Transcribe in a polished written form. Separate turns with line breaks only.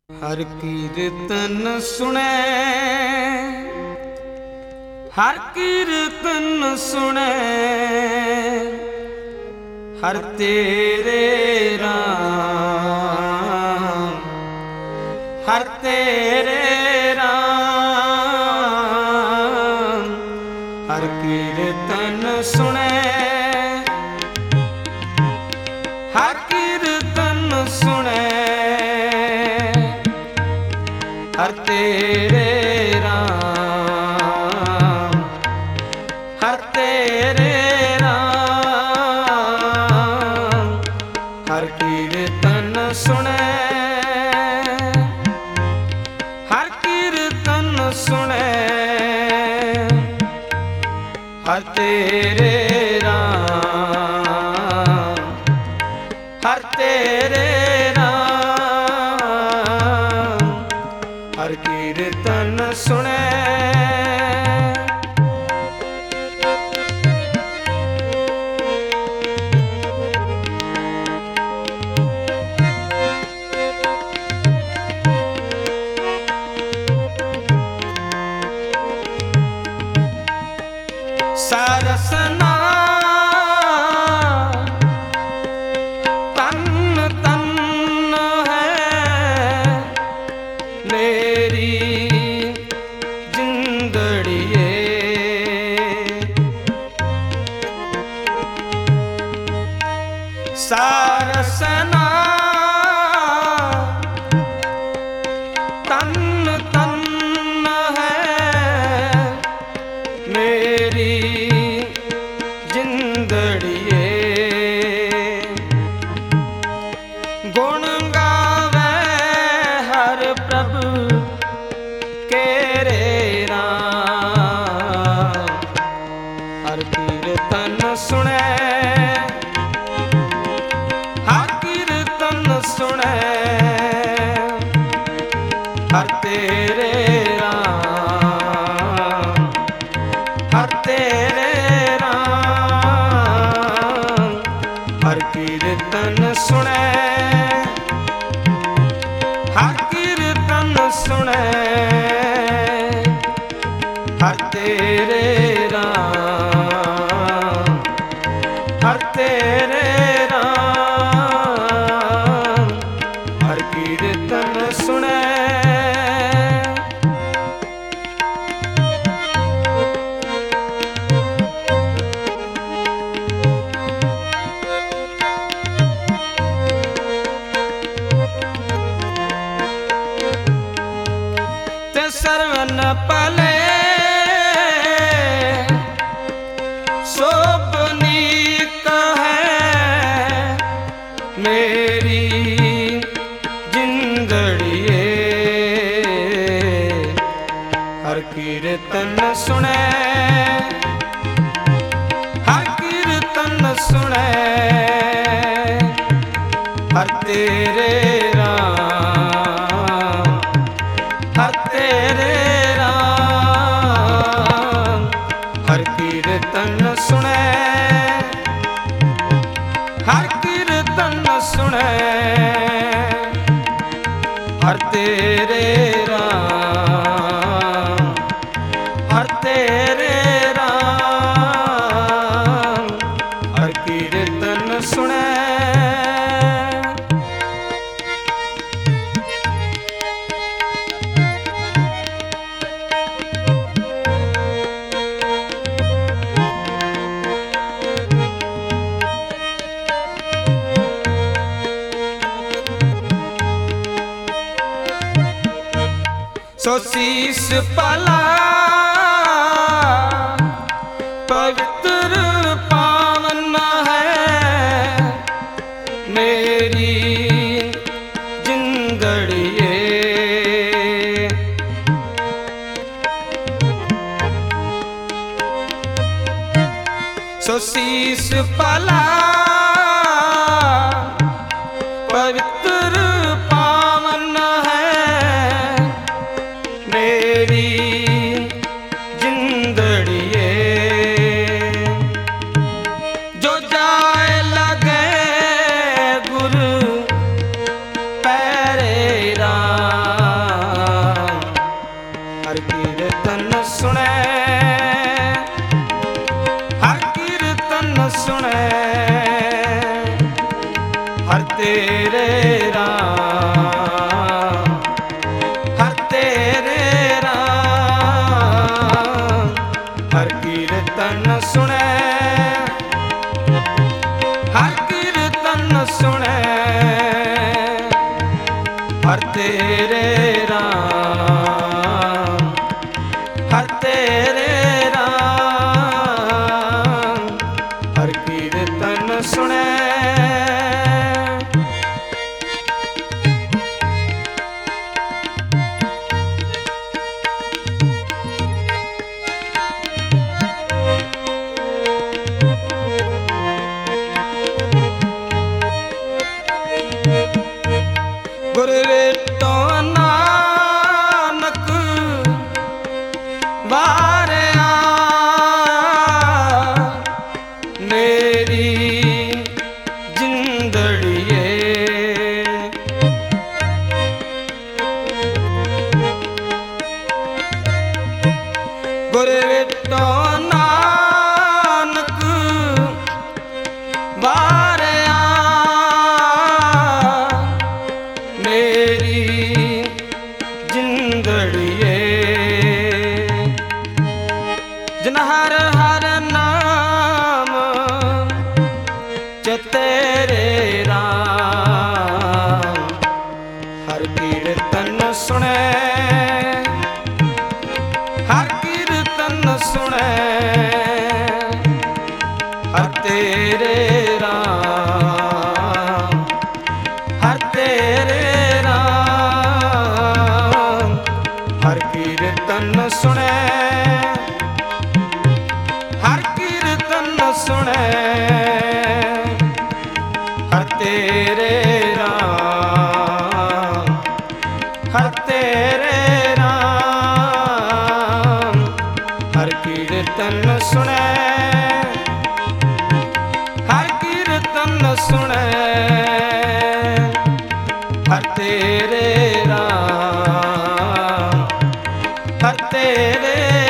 हर कीर्तन सुने, हर कीर्तन सुने, हर तेरे राम, हर तेरे राम। हर कीर्तन सुने, हर कीर्तन सुने, हर तेरे राम, हर तेरे राम। हर कीर्तन सुने, हर कीर्तन सुने, हर तेरे राम, हर तेरे राम। हर कीर्तन सुने। सरसना तन तन है मेरी जिंदड़िए, सरसना तन तन है मेरी जिंदड़िए। गुण गावे हर प्रभु केरे राम। हर कीर्तन सुने, हर कीर्तन सुने, हर तेरे राम, हर तेरे राम। हर कीर्तन सुने, हर कीर्तन सुने, हर तेरे राम, हर तेरे राम। हर कीर्तन सुने। सर्वन पले शोभनीक है मेरी जिंदड़िए। हर कीर्तन सुने, हर कीर्तन सुने, हर तेरे राम, हर तेरे राम। हर कीर्तन सुने, हर कीर्तन सुने, हर तेरे राम, हर तेरे राम। हर कीर्तन सुने। सो शीश पला पवित्र पावन है मेरी जिंदड़िए। सो शीश पला पवित्र पावन है मेरी जिंदड़िए। जो जाए लगे गुरु पैरे राम। हर तेरे राम, हर तेरे राम, हर कीर्तन सुने। गुर विटो नानक वारिया, मेरी जिंदड़िए। गुर विटो नानक वारिया, मेरी जिंदड़िए। जिन हर हर नाम चतेरे राम, हर कीर्तन सुने, हर कीर्तन सुने। हर तेरे राम, हर तेरे राम, हर कीर्तन सुने, हर कीर्तन सुने। हर तेरे राम, हर तेरे राम, हर कीर्तन सुने, हर कीर्तन सुने। हर तेरे राम, हर तेरे